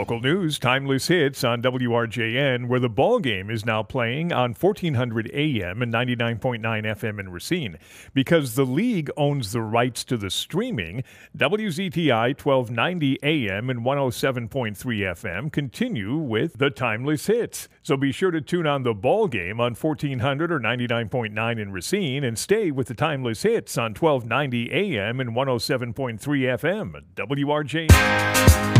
Local news, timeless hits on WRJN, where the ball game is now playing on 1400 AM and 99.9 FM in Racine. Because the league owns the rights to the streaming, WZTI 1290 AM and 107.3 FM continue with the timeless hits. So be sure to tune on the ball game on 1400 or 99.9 in Racine and stay with the timeless hits on 1290 AM and 107.3 FM. WRJN.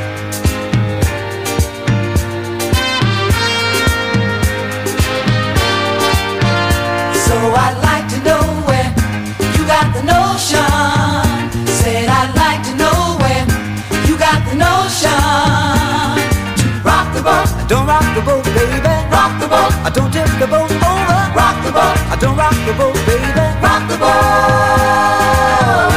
So I'd like to know where you got the notion. Said I'd like to know where you got the notion. To rock the boat, don't rock the boat, baby. Rock the boat, I don't tip the boat over. Rock the boat, I don't rock the boat, baby. Rock the boat.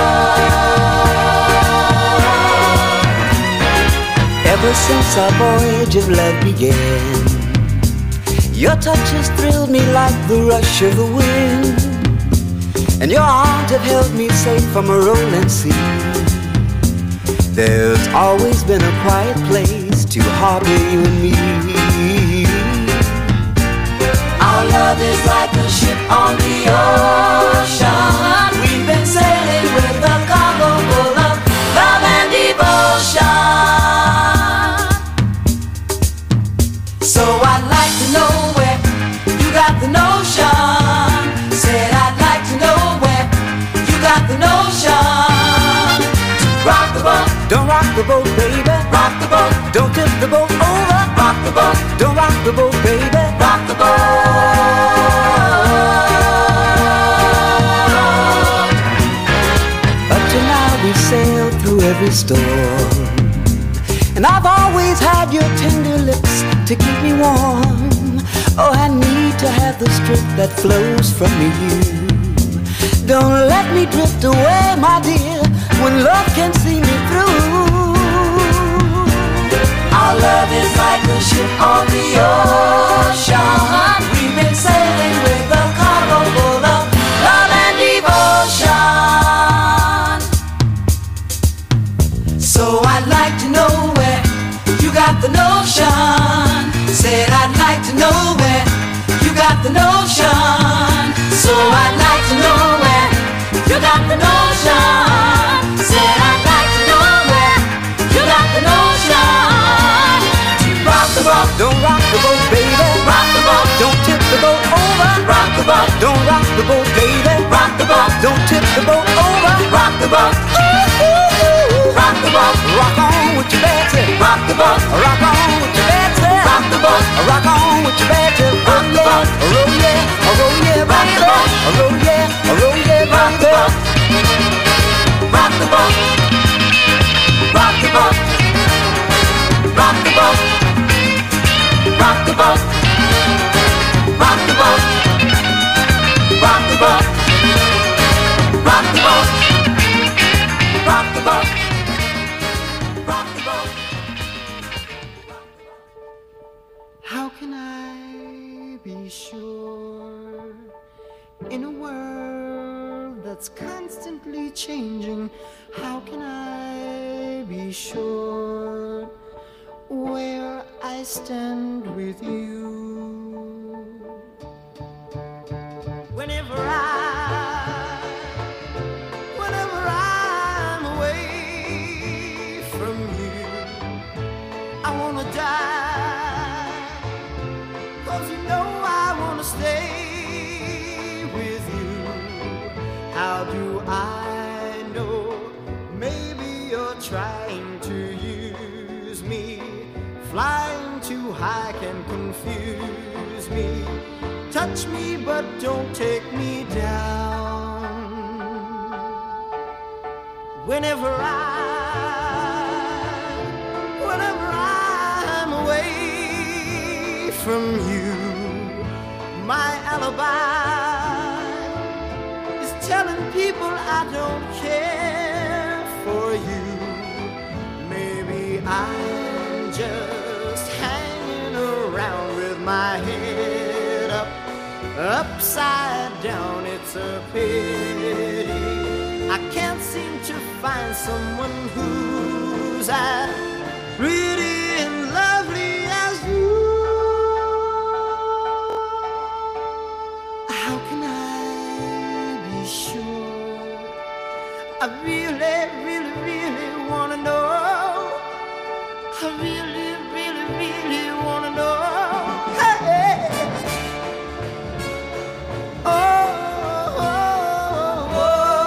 Ever since our voyage of love began, your touch has thrilled me like the rush of the wind, and your arms have held me safe from a rolling sea. There's always been a quiet place to harbor you and me. Our love is like a ship on the ocean. We've been sailing with a cargo full of love and devotion. So I'd like to know where you got the notion. Said I'd like to know where you got the notion. Rock the boat, don't rock the boat, baby. Rock the boat, don't tip the boat over. Rock the boat, don't rock the boat, baby. Rock the boat. Up to now we sailed through every storm, and I've always had your tender lips to keep me warm. Oh, I need to have the strength that flows from you. Don't let me drift away, my dear, when love can see me through. Our love is like a ship on the ocean. We've been sailing with a cargo full of love and devotion. So I'd like to know where you got the notion. Said I'd like to know where you got the notion. So I'd like to know where you got the notion. Said I'd like to know where you got the notion. To rock the boat, don't rock the boat, baby. Rock the boat, don't tip the boat over. Rock the boat, don't rock the boat, baby. Rock the boat, don't tip the boat over. Rock the boat, rock the boat, rock on with your bad tip. Rock the boat, rock on with your bad tip. Rock the boat, rock on with your bad tip. Rock the boat, roll yeah, roll yeah, rock the boat, roll yeah, roll yeah, rock the boat, rock the boat, rock the boat, rock the boat, rock the boat, rock the boat, rock the boat, rock the boat, rock the boat, rock the boat. How can I be sure in a world that's constantly changing? How can I be sure where I stand with you? Whenever I'm away from you, I wanna die, 'cause you know I wanna stay with you. How do I know? Maybe you're trying to use me. Flying too high can confuse me. Touch me but don't take me down. Whenever I'm away from you, my alibi is telling people I don't care for you. Maybe I'm just hanging around with my head up, upside down. It's a pity I can't seem to find someone who's as pretty I really, really, really wanna know. I really, really, really wanna know. Hey. Oh, oh, oh,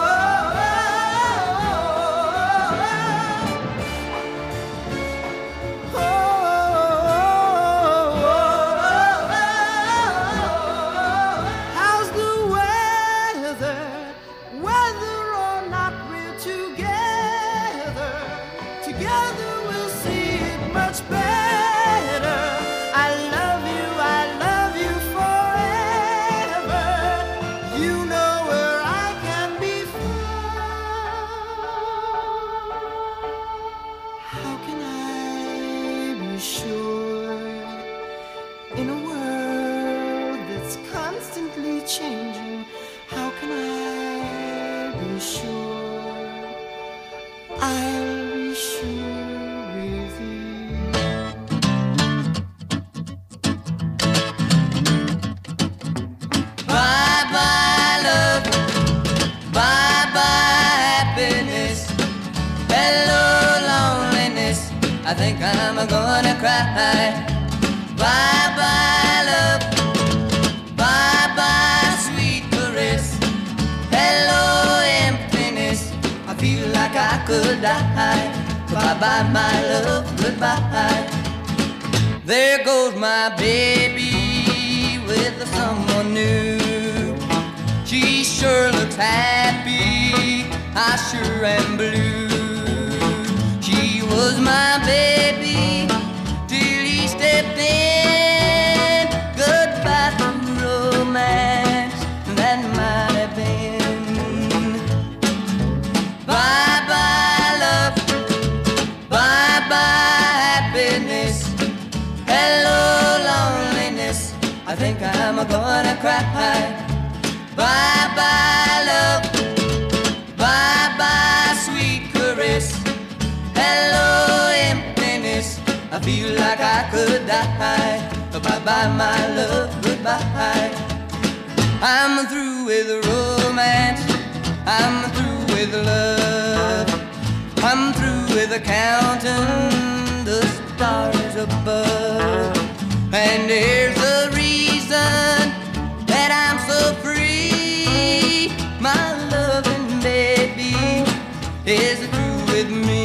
how's the weather? Whether or not we're together, together we'll see it much better. I love you forever. You know where I can be found. How can I be sure in a world that's constantly changing? How can I be sure? I'll be sure with you. Bye bye love, bye bye happiness, hello loneliness, I think I'm gonna cry. Bye bye love, bye bye sweet caress, hello emptiness, I feel like I could die. Bye bye my love, goodbye. There goes my baby with someone new. She sure looks happy, I sure am blue. She was my baby till he stepped in. Goodbye to romance, that might have been. Bye bye love, bye bye happiness, hello loneliness, I think I'm gonna cry. Bye bye love, bye bye sweet caress, hello emptiness, I feel like I could die. Bye bye my love, goodbye. I'm through with romance, I'm through with love, I'm through with counting the stars above. And here's the reason that I'm so free. My loving baby is through with me.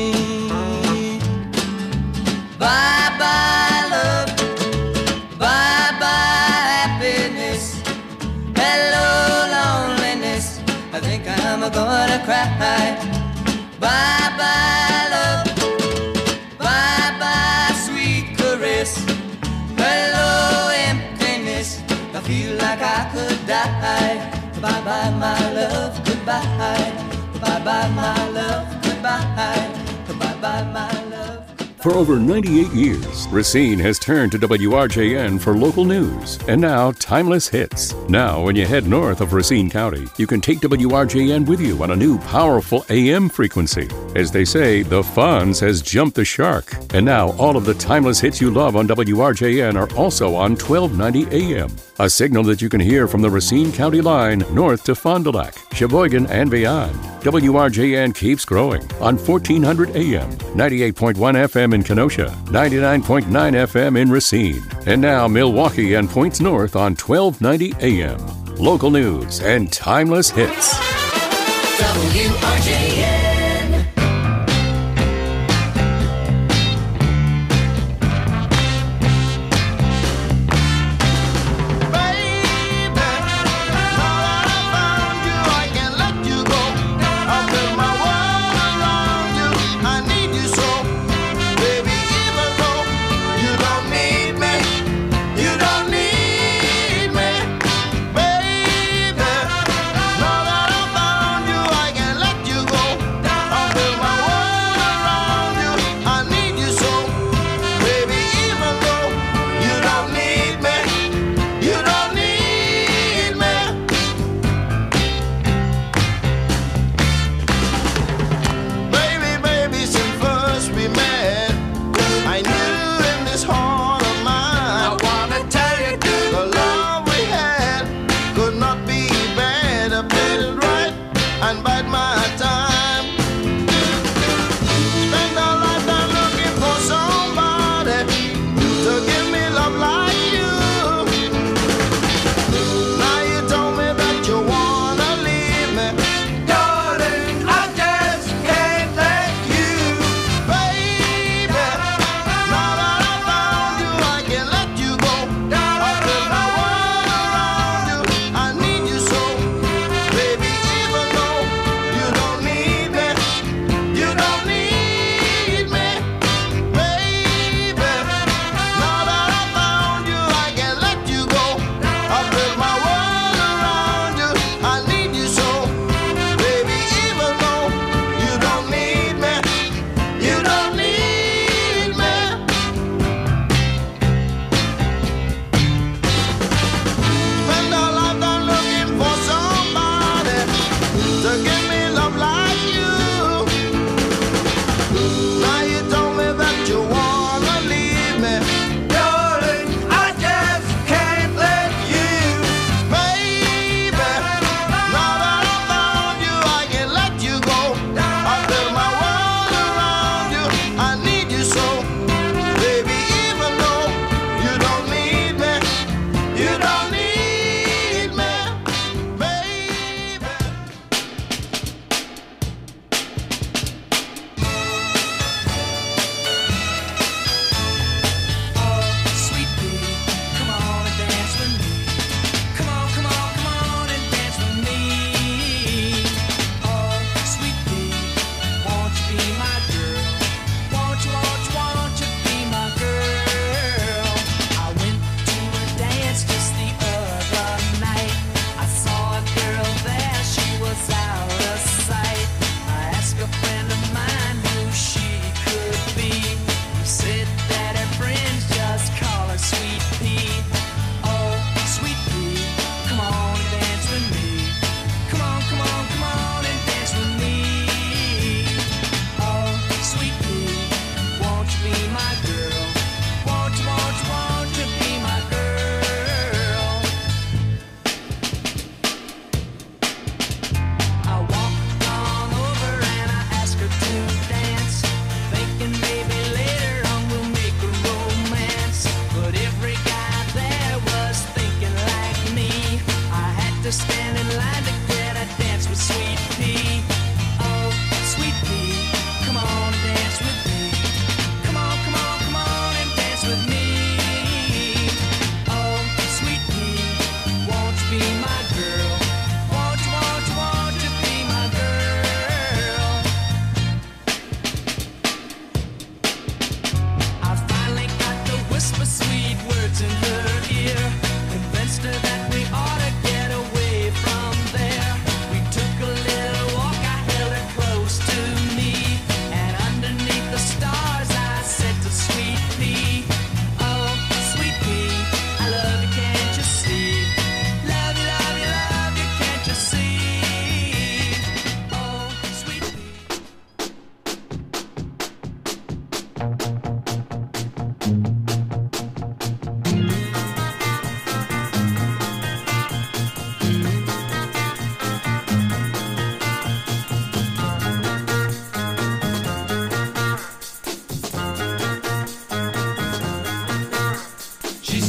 Bye bye love, bye bye happiness, hello loneliness, I think I'm gonna cry. Bye bye love, bye bye sweet caress, hello emptiness, I feel like I could die. Bye bye my love, goodbye. Bye bye my love, goodbye. Bye bye my love. For over 98 years, Racine has turned to WRJN for local news and now timeless hits. Now, when you head north of Racine County, you can take WRJN with you on a new powerful AM frequency. As they say, the Fonz has jumped the shark. And now, all of the timeless hits you love on WRJN are also on 1290 AM. A signal that you can hear from the Racine County line north to Fond du Lac, Sheboygan, and beyond. WRJN keeps growing on 1400 AM, 98.1 FM in Kenosha, 99.9 FM in Racine, and now Milwaukee and points north on 1290 AM. Local news and timeless hits. WRJN.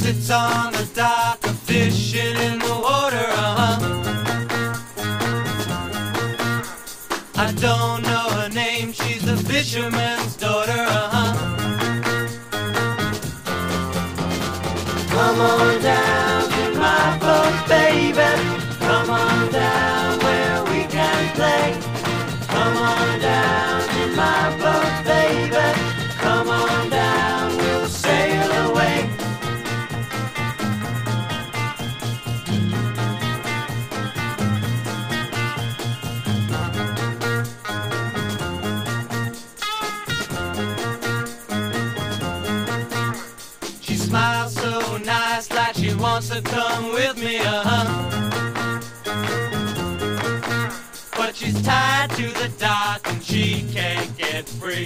sits on the dock, a fishing in the water, I don't know her name, she's a fisherman's daughter, Come on down to my boat, baby. Come on down where we can play. Come on down to my boat, baby. Come on down, we'll sail away. She smiles so nice, like she wants to come with me, But she's tied to the dock and she can't get free.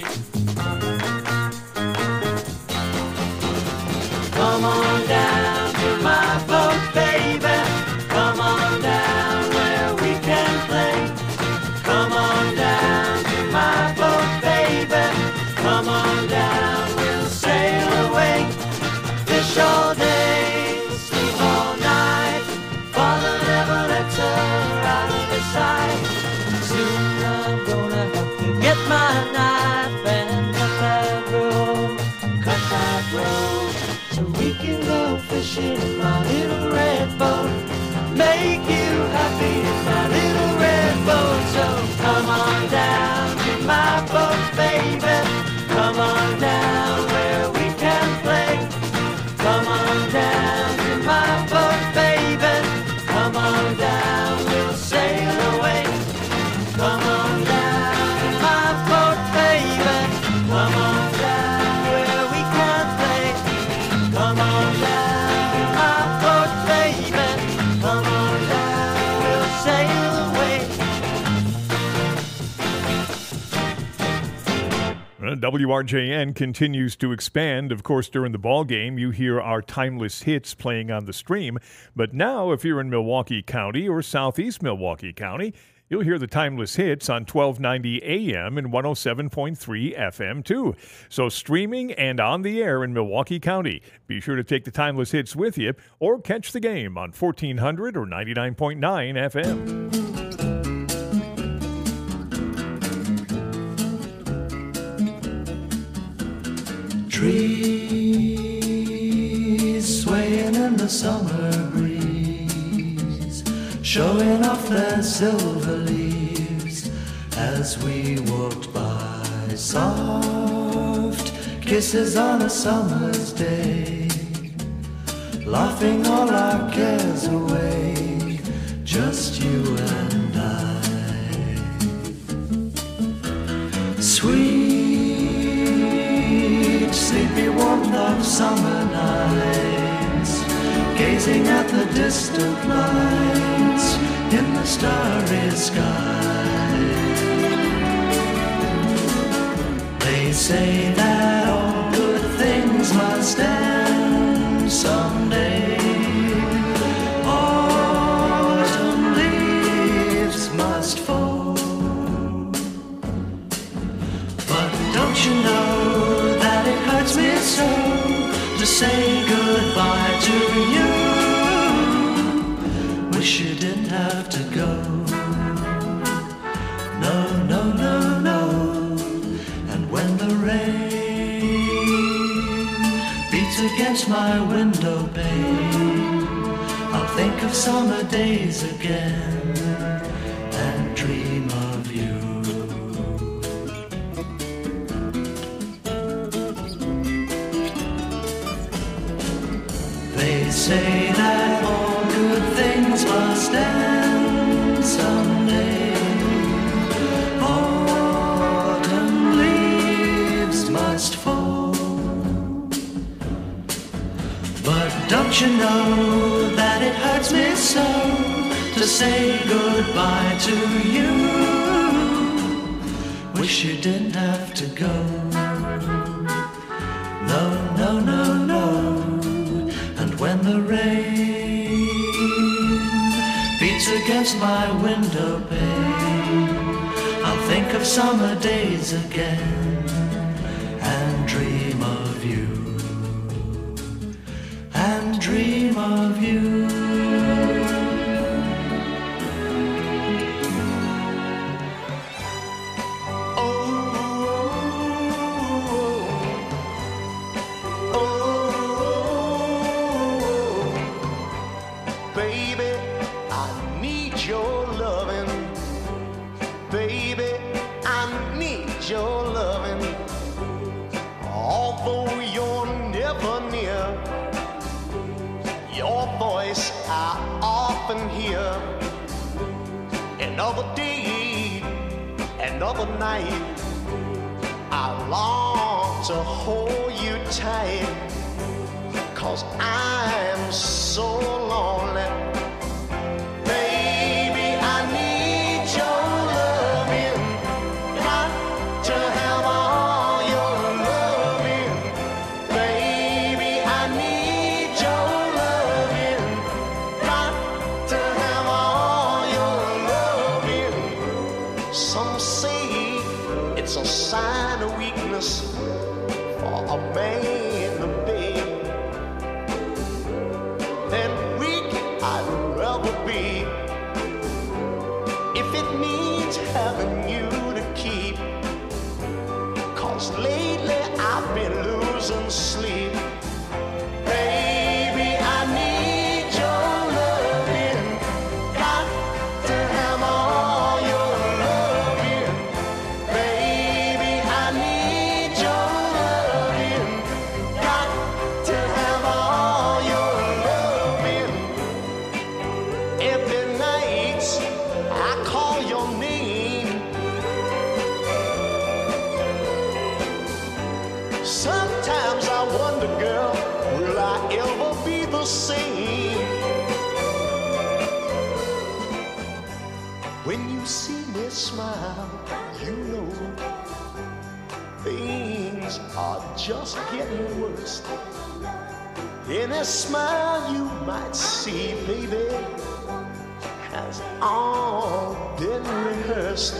Come on down to my boat, baby. Come on down where we can play. Come on down to my boat, baby. Come on down, we'll sail away. Fish all day, sleep all night. Father never lets her out of his sight. Soon I'm gonna have to get my knife and cut that rope, so we can go fishing in my little red boat. Make you happy in my little red boat. So come on down to my boat, baby. Come on down where we can play. Come on down to my boat, baby. Come on down, we'll sail away. Come on down to my boat, baby. Come on down where we can play. Come on down to my boat, baby. Come on down, we'll sail away. WRJN continues to expand. Of course, during the ball game, you hear our timeless hits playing on the stream. But now, if you're in Milwaukee County or southeast Milwaukee County, you'll hear the timeless hits on 1290 AM and 107.3 FM, too. So streaming and on the air in Milwaukee County. Be sure to take the timeless hits with you or catch the game on 1400 or 99.9 FM. Trees swaying in the summer breeze, showing off their silver leaves as we walked by. Soft kisses on a summer's day, laughing all our cares away, just you and I. Sweet, sleepy warmth of summer nights, gazing at the distant lights in the starry sky. They say that all good things must end someday. Autumn leaves must fall. But don't you know that it hurts me so to say goodbye to you? Wish you didn't have to go. No, no, no, no. And when the rain beats against my window pane, I'll think of summer days again and dream of you. They say that all good things must end someday. Autumn leaves must fall. But don't you know that it hurts me so to say goodbye to you? Wish you didn't have to go. No, no, no, no. And when the rain beats against my window pane, I'll think of summer days again and dream of you. And dream of you. Baby, I need your loving. Baby, I need your loving. Although you're never near, your voice I often hear. Another day, another night, I long to hold you tight. 'Cause I'm so lonely. Baby, I need your loving. Got to have all your loving. Baby, I need your loving. Got to have all your loving. Some say it's a sign of weakness for a man to beg. Then weak I'd rather be, if it means having you to keep. 'Cause lately I've been losing sleep. Baby, I need your loving. Got to have all your loving. Baby, I need your loving. Got to have all your loving. Every night I call your name. Sometimes I wonder, girl, will I ever be the same? When you see me smile, you know things are just getting worse. Any smile you might see, baby, has all been rehearsed.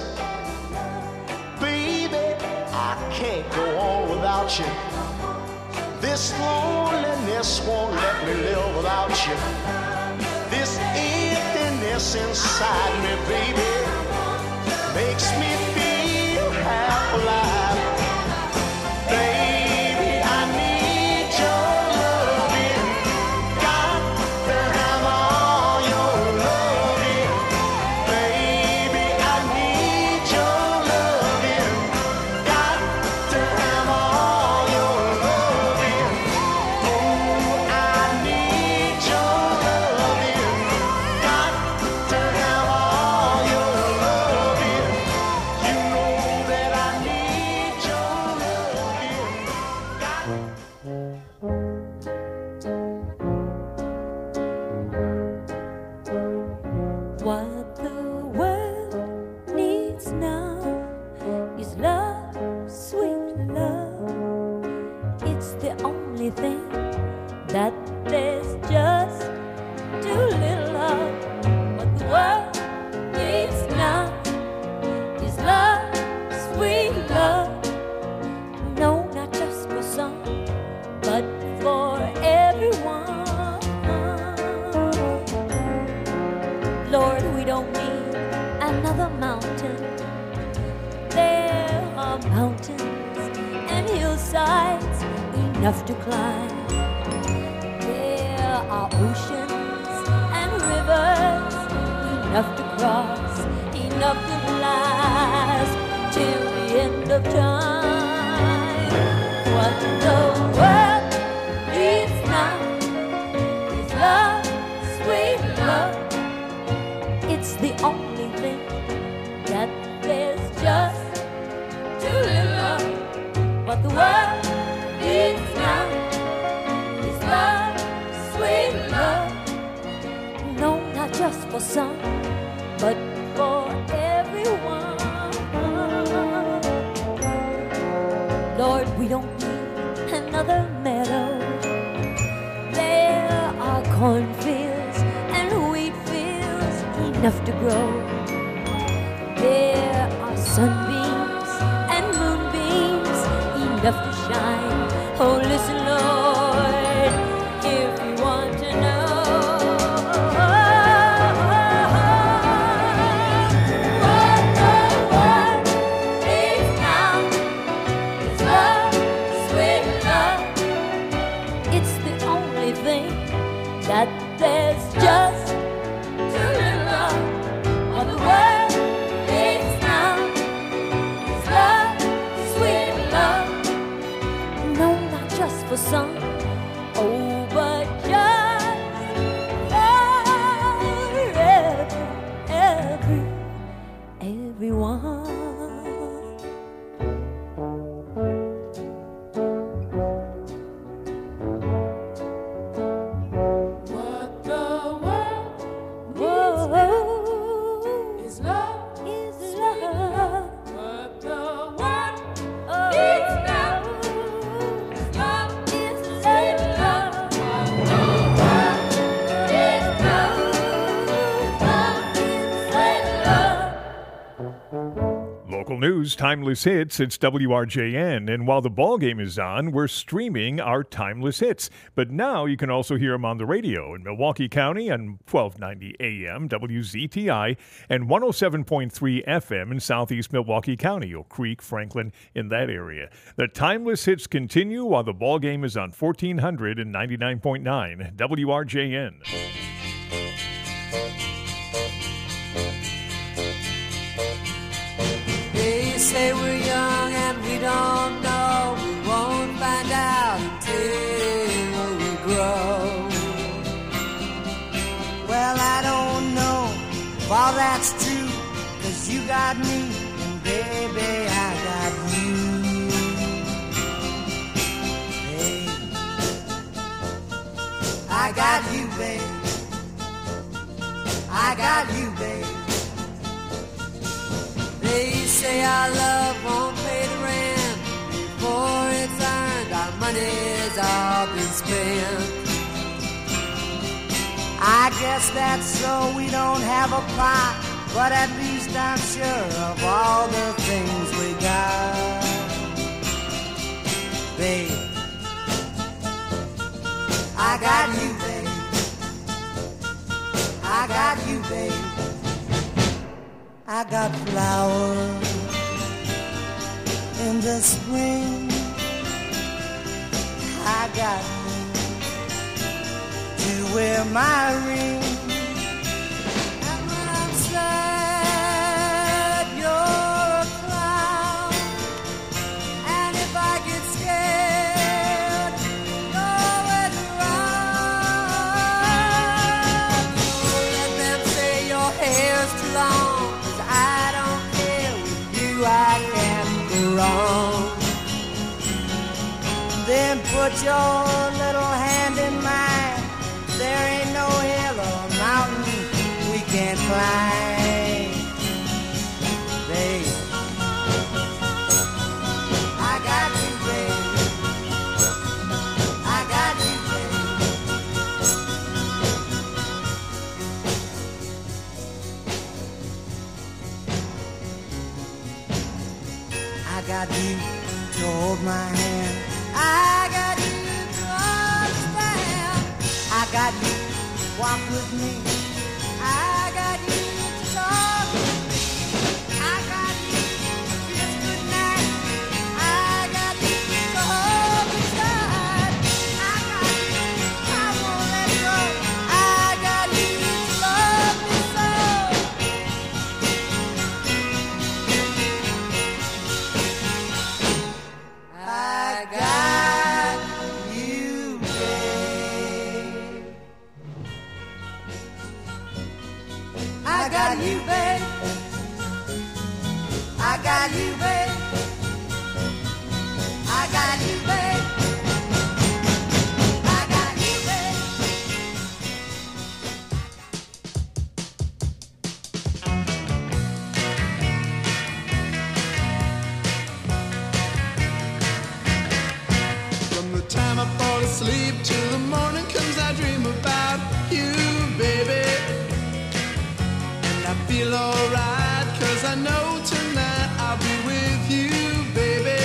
Baby, I can't go on without you. This loneliness won't let me live without you. This emptiness inside me, baby, makes me feel half alive. Baby, I need your loving. Got to have all your loving. Baby, I need your loving. Got to have all your loving. Oh, I need your loving. Got to have all your loving. You know that I need your loving. What the world needs now is love, sweet love. It's the only thing that there's just too little of. What the world needs now is love, sweet love. No, not just for some, but for everyone. Lord, we don't need another mountain. There are mountains and hillsides enough to climb. There are oceans and rivers enough to cross, enough to last till the end of time. What the world needs now is love, sweet love. It's the only thing that there's just too little of. What the world needs now is love, sweet love. No, not just for some, but for everyone. Lord, we don't need another meadow. There are cornfields and wheat fields enough to grow. There are sunbeams and moonbeams enough to shine. Oh, listen, Lord, if you want to everyone. What the world Whoa, is love. is love. What the world Oh, is love. love is love. What the world is love. Local news, timeless hits, it's WRJN. And while the ball game is on, we're streaming our timeless hits. But now you can also hear them on the radio in Milwaukee County on 1290 AM, WZTI, and 107.3 FM in southeast Milwaukee County, Oak Creek, Franklin, in that area. The timeless hits continue while the ball game is on 1499.9 WRJN. They say we're young and we don't know. We won't find out until we grow. Well, I don't know if all that's true, 'cause you got me and baby, I got you. Babe, I got you, babe. I got you, babe. They say our love won't pay the rent before it's earned. Our money's all been spent. I guess that's so we don't have a pot, but at least I'm sure of all the things we got. Babe, I got you, babe. I got you, babe. I got flowers in the spring. I got you to wear my ring. And when I'm sad, you're a clown. And if I get scared, you're always around. So let them say your hair's too long. I don't care with you, I can't go wrong. Then put your little hand in mine. There ain't no hill or mountain we can't climb. Babe, I got you, babe. I got you, babe. I got you to hold my hand. I got you to understand. I got you to walk with me. I got you to talk with me. I got you to kiss goodnight. I got you to hold me tight. I got you, I won't let go. I got you to love me so. I got you, babe. I got you, babe. I got you, babe. I got you, babe. I got you, babe. From the time I fall asleep till the morning comes, I dream about you, baby. And I feel alright, 'cause I know tonight I'll be with you, baby.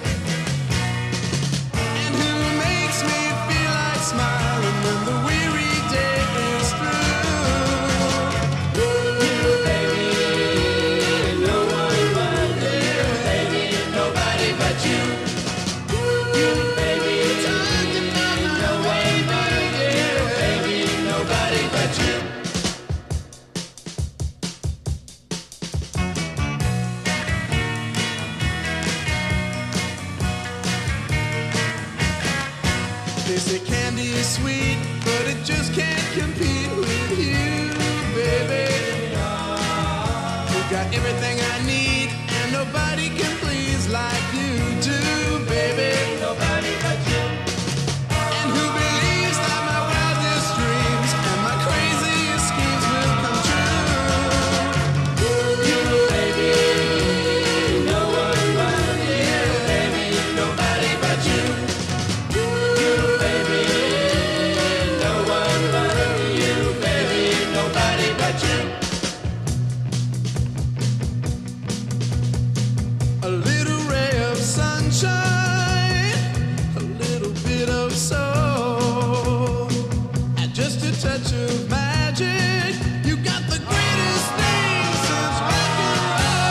And who makes me feel like smiling when the weary day is through? You, baby, no one but you, baby, nobody but you. You, baby, talking about no one but you, baby, nobody but you. I need, and nobody can please like you do, baby. Nobody but you. And who believes that my wildest dreams and my craziest schemes will come true? You, baby, no one but you, baby, nobody but you. You, baby, no one but you, baby, nobody but you. A little ray of sunshine, a little bit of soul, and just a touch of magic. You got the greatest thing since rock and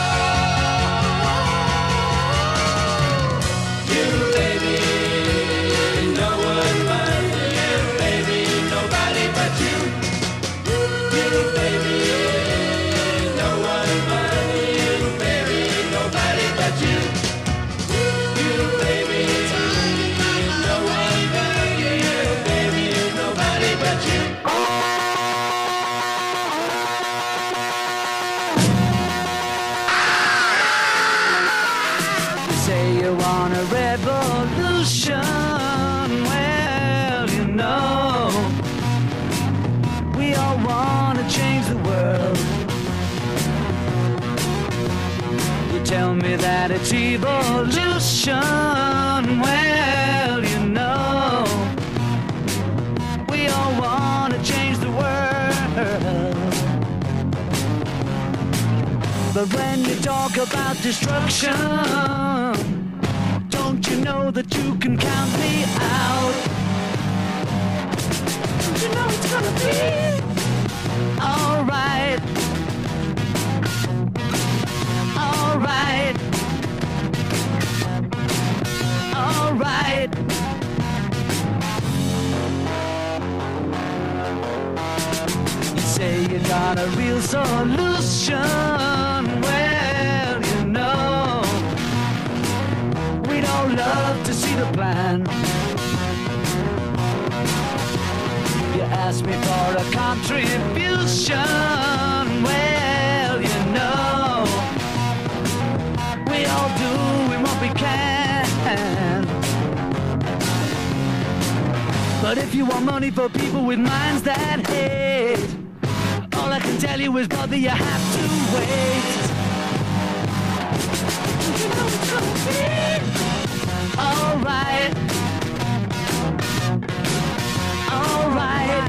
roll. You, baby, no one but you, baby, nobody but you. You, baby, no one but you, baby, nobody but you. You, baby, no one but you, baby, nobody but you. You say you want a revolution. Well, you know, we all want to change the world. You tell me that it's evolution. Well, you know, we all want to change the world. But when you talk about destruction, don't you know that you can count me out? Don't you know it's gonna be alright? Alright. Alright. You say you got a real solution. Well, you know, we'd all love to see the plan. You ask me for a contribution. Well, you know, we all doing what we can. But if you want money for people with minds that hate, all I can tell you is, brother, you have to wait. You know it's gonna be alright. Alright.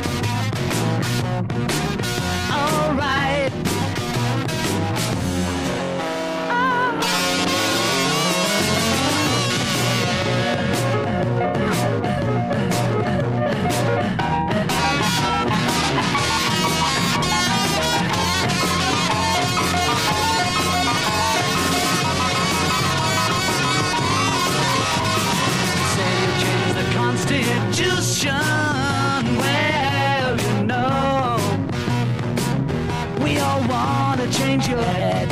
Alright. Say you change the Constitution. Well, you know, we all want to change your head.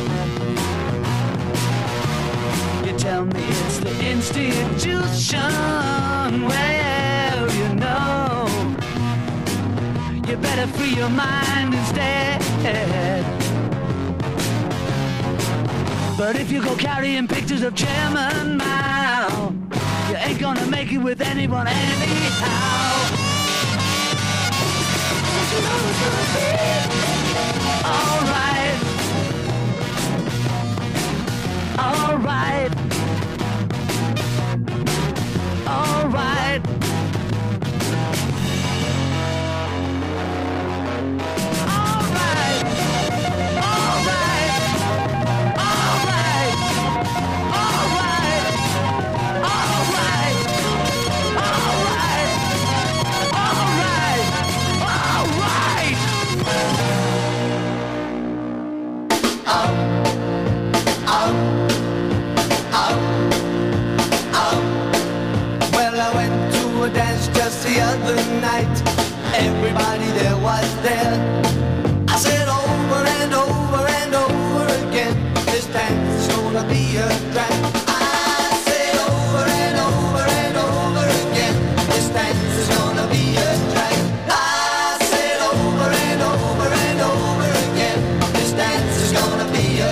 You tell me it's the institution. Well, you know, you better free your mind instead. But if you go carrying pictures of Chairman Mao, you ain't gonna make it with anyone anyhow. Don't you know it's gonna be alright. Alright. Alright. Alright. Alright. Alright. Alright. Alright. Alright. Alright. Well, I went to a dance just the other night. Everybody there was there. I said over and over and over again, this dance is gonna be a drag. I said over and over and over again, this dance is gonna be a drag. I said over and over and over again, this dance is gonna be a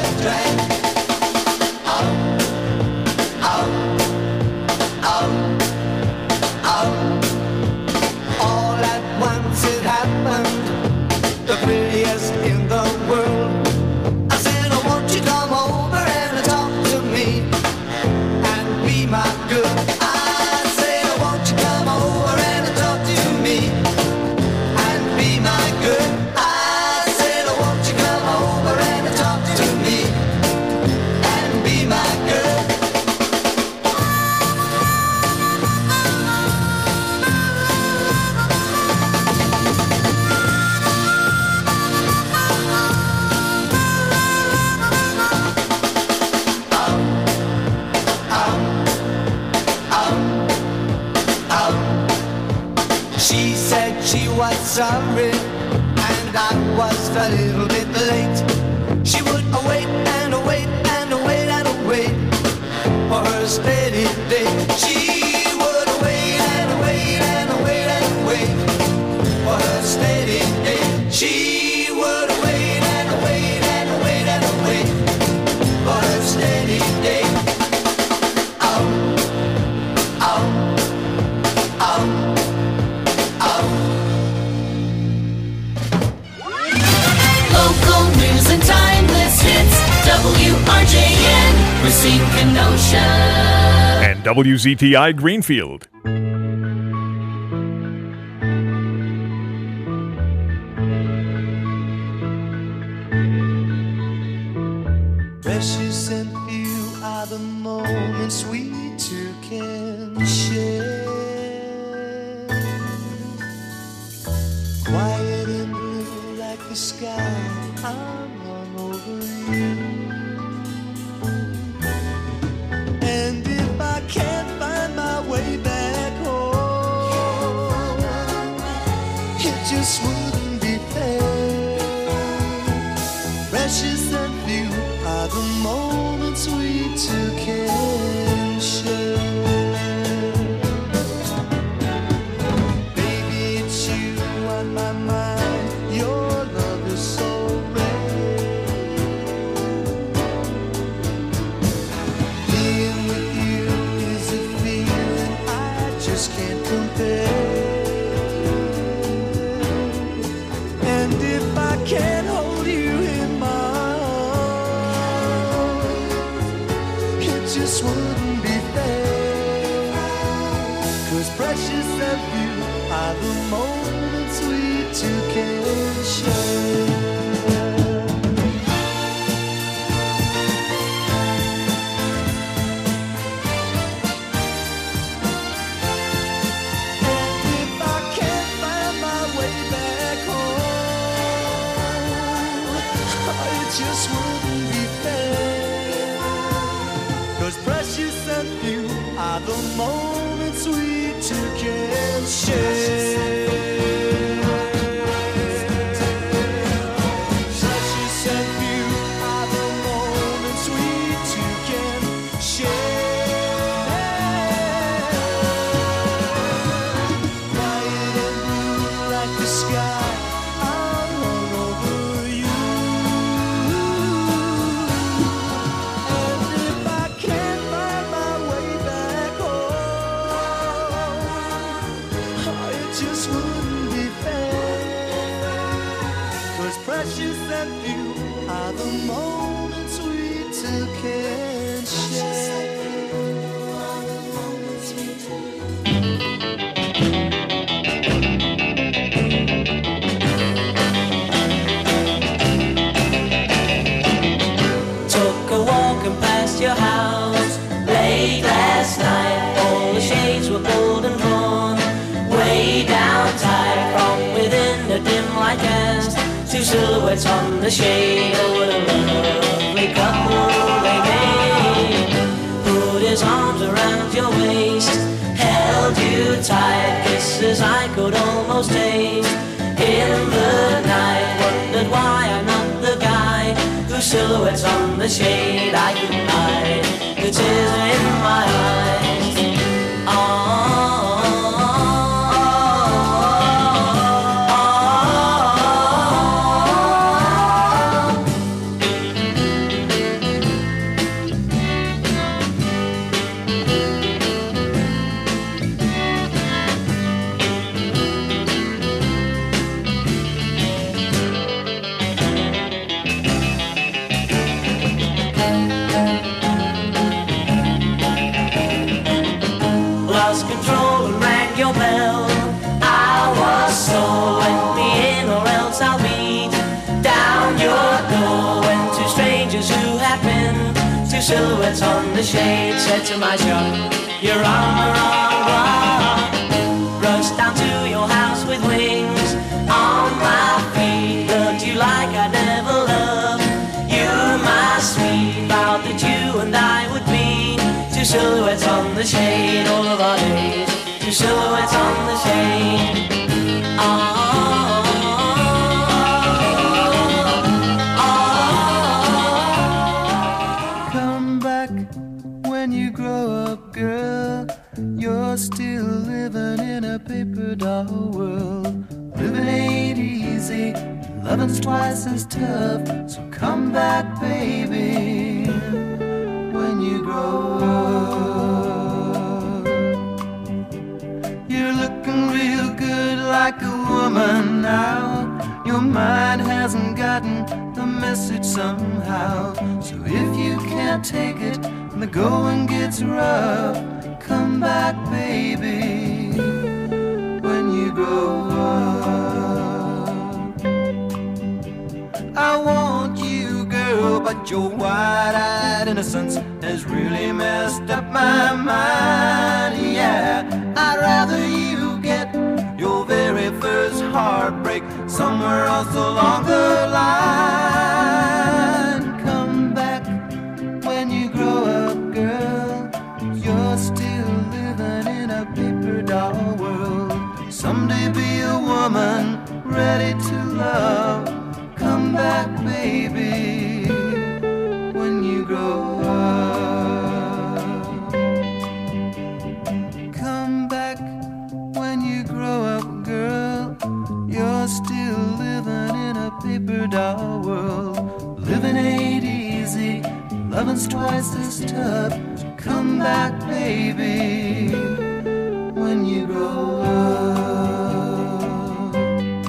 was sorry, and I was a little bit late. She would wait and wait and wait and wait for her steady day. She would wait and wait and wait and wait for her steady day. She would wait and wait and wait and wait for her steady day. Oh, oh, oh, oh. Local news and timeless hits. WRJN, Racine, Kenosha. And WZTI Greenfield. Precious and few are the moments we two can share. Quiet and blue like the sky, I'm all over you. And if I can't find my way back home, it just wouldn't be fair. Precious and few are the moments we two can share. Baby, it's you on my mind. Your love is so rare. Being with you is a feeling I just can't compare. And if I can't hold you in my arms, it just wouldn't be fair. 'Cause precious and few are the moments we two can share. And if I can't find my way back home, it just wouldn't be fair. 'Cause precious and few are the moments we two can share. Precious and few are the moments we two can share. Quiet and blue like the sky, I'm all over you. And if I can't find my way back home, it just wouldn't be fair. 'Cause precious and few are the moments we two can share. Took a walk and past your house late last night. All the shades were pulled and drawn way down tight. From within a dim light cast two silhouettes on the shade. Oh, what a lovely couple they made. Put his arms around your waist, held you tight. Kisses I could almost taste in the night. Wondered why I'm not the guy whose silhouettes on the shade I can hide. The tears in my eyes. Lost control and rang your bell. I was so let me in or else I'll beat down your door. When two strangers who had been two silhouettes on the shade said to my shop, you're on the wrong block. Rushed down to your house with wings on my feet. Loved you like I never loved you, my sweet. Vowed that you and I would be two silhouettes on the shade all of our days. Two silhouettes on the shade. grow up, girl, you're still living in a paper doll world. Living ain't easy, loving's twice as tough. So come back, baby, when you grow up. You're looking real good like a woman now. Your mind hasn't gotten the message somehow. So if you can't take it and the going gets rough, come back, baby, when you grow up. I want you, girl, but your wide-eyed innocence has really messed up my mind. Yeah, I'd rather you get your very first heartbreak somewhere else along the line. Come back when you grow up, girl. You're still living in a paper doll world. Someday be a woman ready to love. Come back, baby, when you grow up. Come back when you grow up, girl. You're still living in a paper doll world. Living ain't easy, loving's twice as tough. So come back, baby, when you grow up.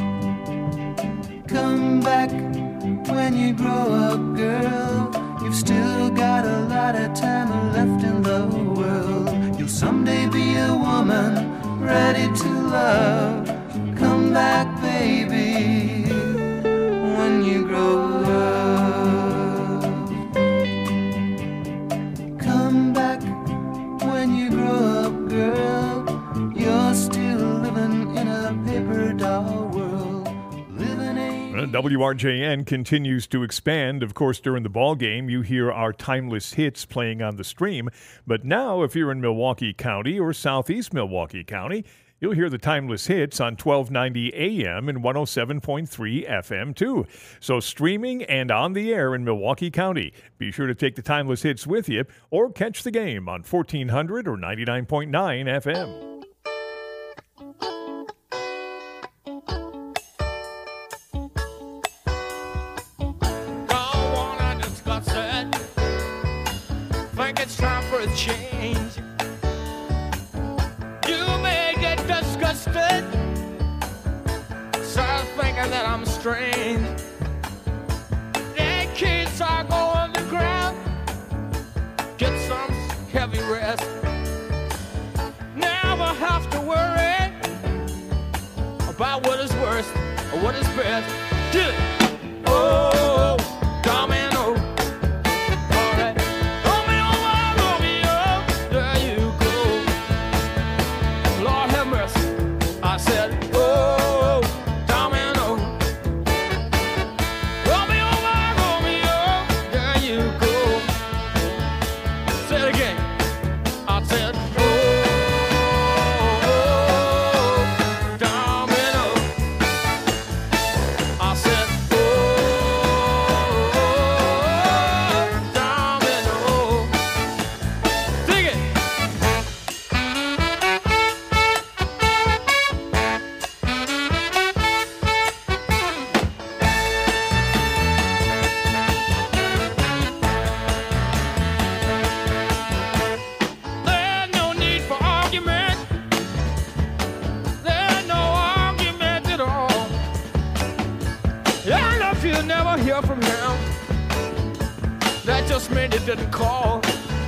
Come back when you grow up, girl. You've still got a lot of time left in the world. You'll someday be a woman ready to love. Come back, baby, when you grow up. Come back when you grow up, girl. You're still living in a paper doll world. Living ain't WRJN continues to expand. Of course, during the ball game, you hear our timeless hits playing on the stream. But now, if you're in Milwaukee County or southeast Milwaukee County, you'll hear the timeless hits on 1290 AM and 107.3 FM, too. So streaming and on the air in Milwaukee County. Be sure to take the timeless hits with you or catch the game on 1400 or 99.9 FM. Don't wanna discuss it. Think it's time for a change. You may get disgusted, start thinking that I'm strange. The kids are going to ground, get some heavy rest. Never have to worry about what is worst or what is best. Do it. Oh, domino. All right. Romeo, Romeo, there you go. Lord have mercy. I said, oh, domino. Romeo, Romeo, there you go. Say it again. I said, oh, domino. I said, oh, domino. Sing it. There's no need for argument. There's no argument at all. And if you never hear from him, that just means he didn't call.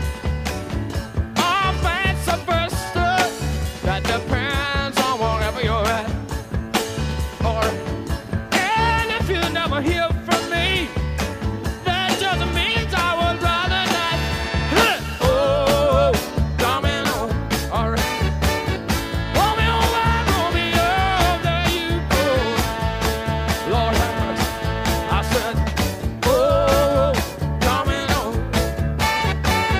Or vice versa, that depends on wherever you're at. Or, and if you never hear from me, that just means I would rather not. Oh, domino, all right. Romeo, Romeo, there you go. Lord have mercy. I said, oh, domino.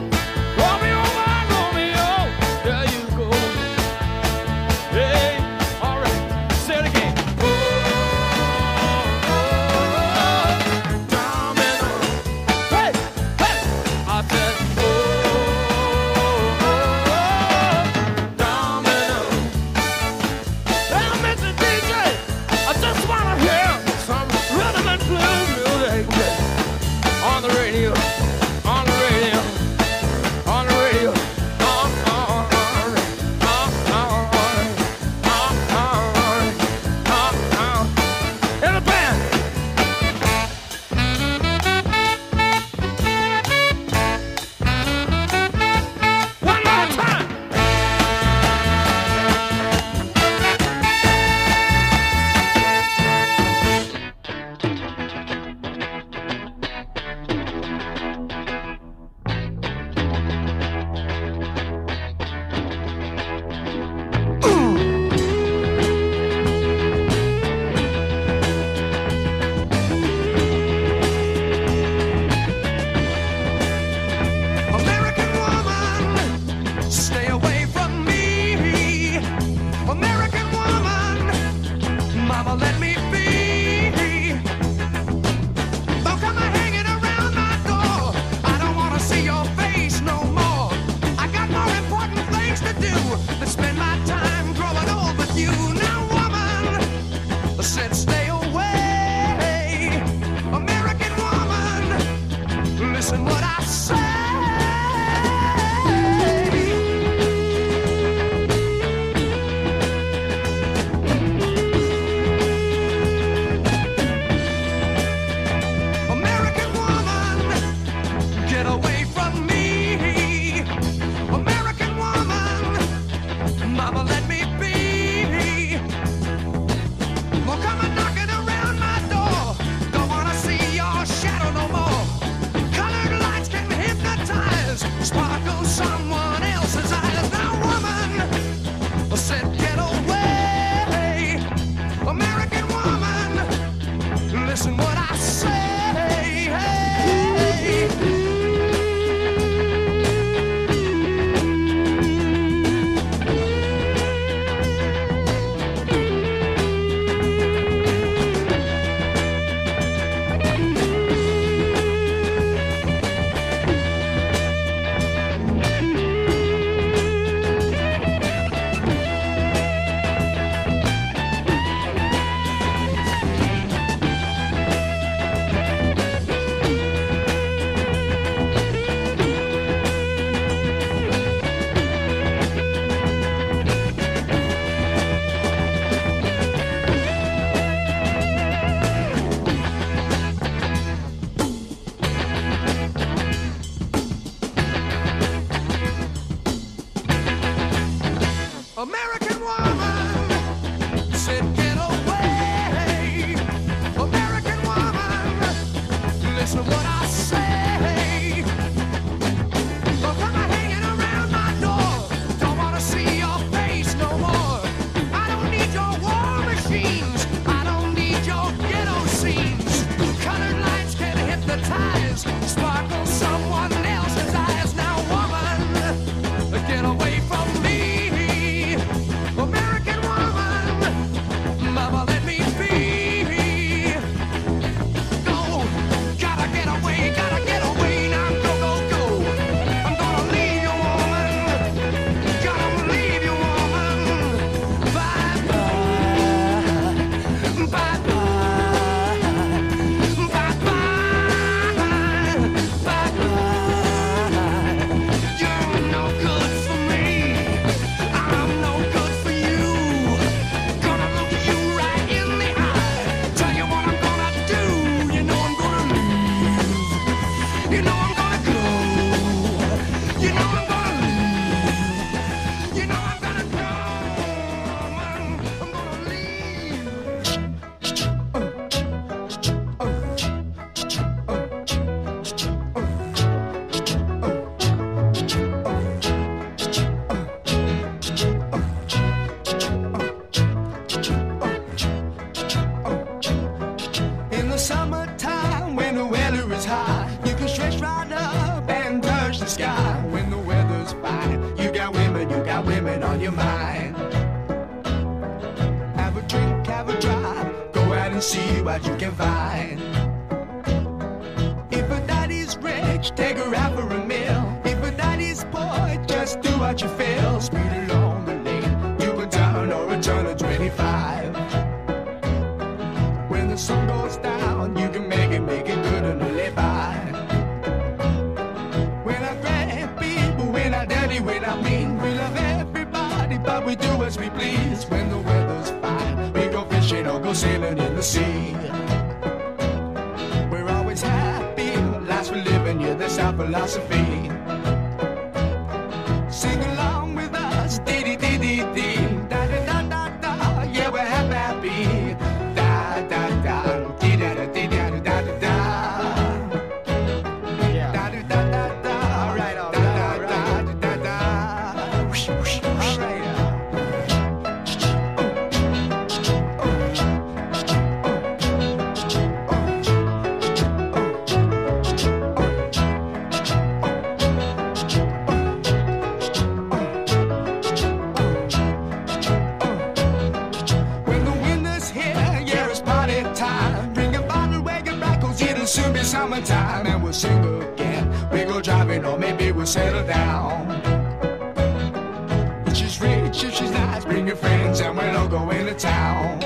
sky when the weather's fine. You got women on your mind. Have a drink, have a drive, go out and see what you can find. If a daddy's rich, take her out for a meal. If a daddy's poor, just do what you feel. Speed along the lane, you can turn or return to 25. When the sun goes down, you can make it good and live by. When I grab people, when I dirty, when I mean, we love everybody, but we do as we please. When the weather's fine, we go fishing or go sailing in the sea. We're always happy, lives we're living, yeah, that's our philosophy. Sing along with us, dee dee dee dee dee, da da da da da, yeah, we're happy, da da da, dee da da dee da da da da. Soon be summertime and we'll sing again. We go driving or maybe we'll settle down. If she's rich, if she's nice, bring your friends and we'll all go into town.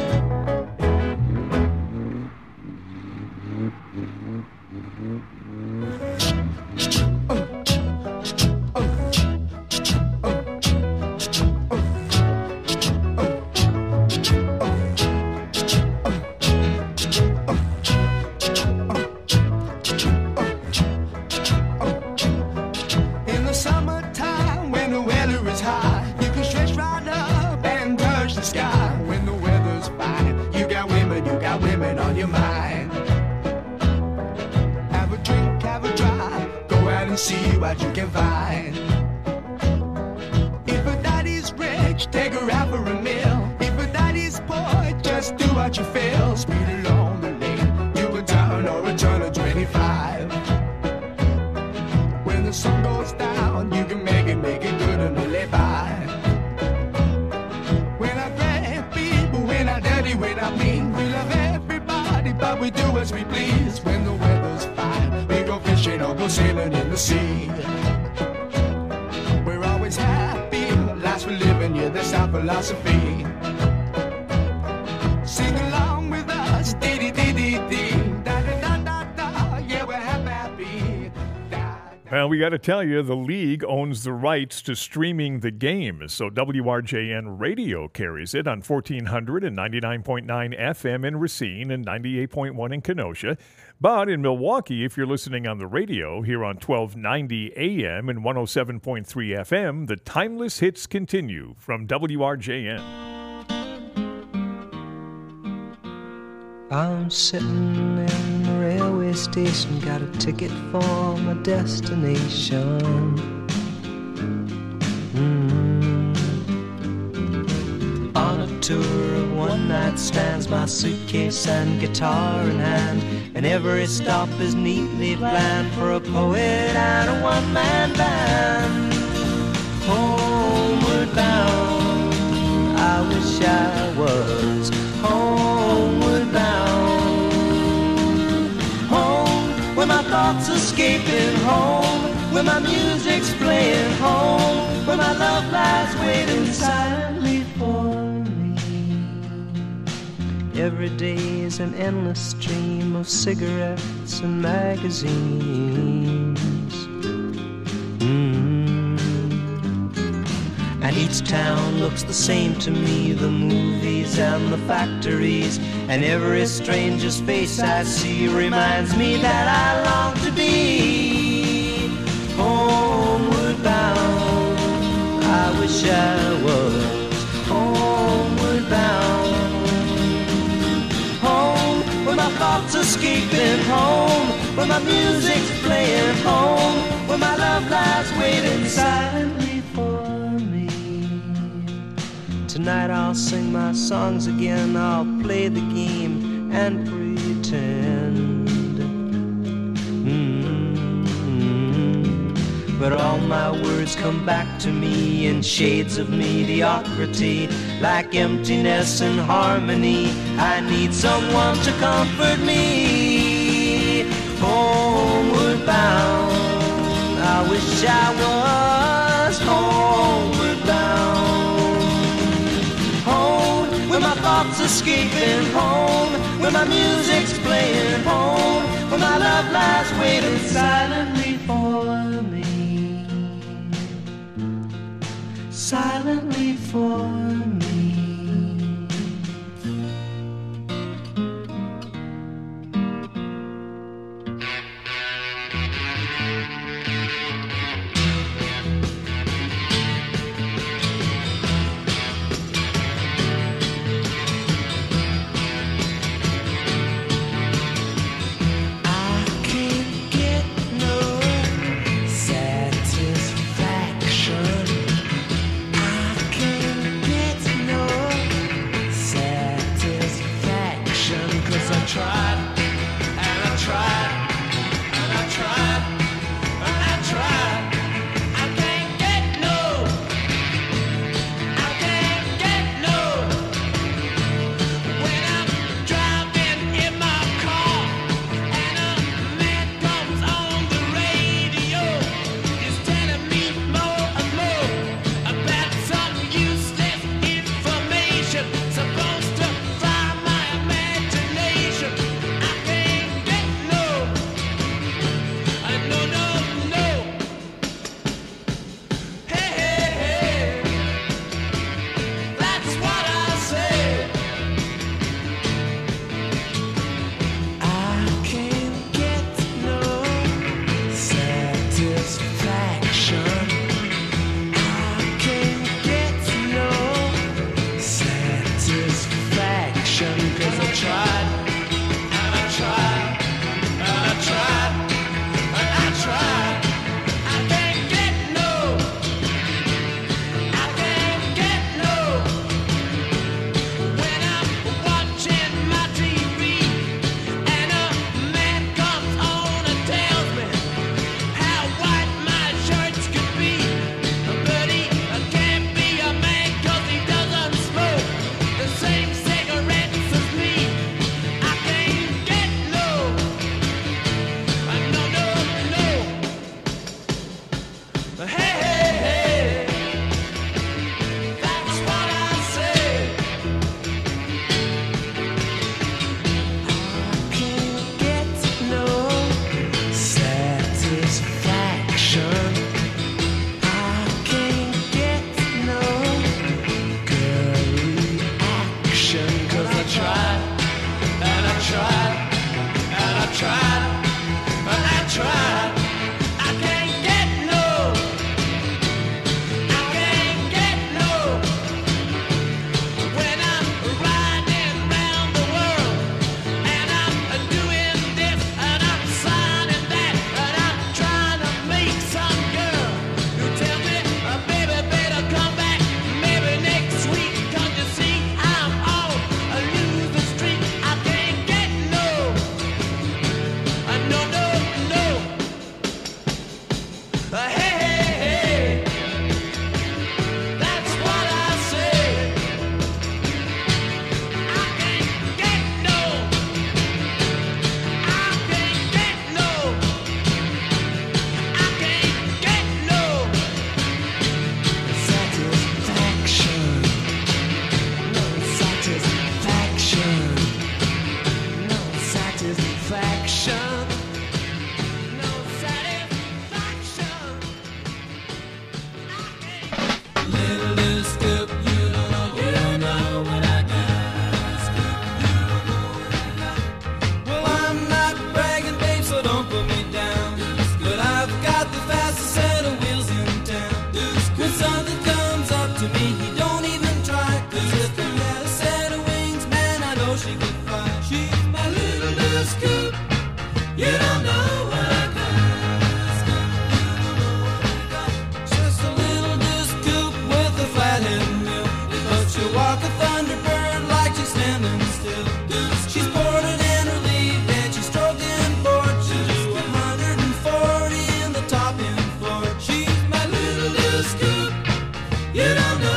See what you can find. If a daddy's rich, take her out for a meal. If a daddy's poor, just do what you feel. Speed along the lane, you can turn or return to 25. When the sun goes down, you can make it good and live by. When I grab people, when I dirty, when I mean, we love everybody, but we do as we please. When the weather's fine, we go fishing or go sailing in the sea. We're always happy, lives we're living, yeah, that's our philosophy. Sing along with us, dee dee dee dee dee, da da da da da, yeah, we're happy. Well, we got to tell you, the league owns the rights to streaming the game, so WRJN Radio carries it on 1499.9 FM in Racine and 98.1 in Kenosha. But in Milwaukee, if you're listening on the radio, here on 1290 AM and 107.3 FM, the timeless hits continue from WRJN. I'm sitting in the railway station, got a ticket for my destination. On a tour of one-night stands, my suitcase and guitar in hand, and every stop is neatly planned for a poet and a one-man band. Homeward bound, I wish I was homeward bound. Home, where my thoughts escaping, home, where my music's playing, home, where my love lies waiting silently for me. Every day is an endless stream of cigarettes and magazines. And each town looks the same to me, the movies and the factories, and every stranger's face I see reminds me that I long to be homeward bound. I wish I was homeward bound. Home, where my thoughts escaping, home, where my music's playing, home, where my love lies waiting silently for me. Tonight I'll sing my songs again, I'll play the game and pretend. but all my words come back to me in shades of mediocrity, like emptiness and harmony. I need someone to comfort me. Homeward bound, I wish I was homeward bound. Home, where my thoughts escaping. Home, where my music's playing. Home, where my love lies waiting silently for me. Silently for me. You don't know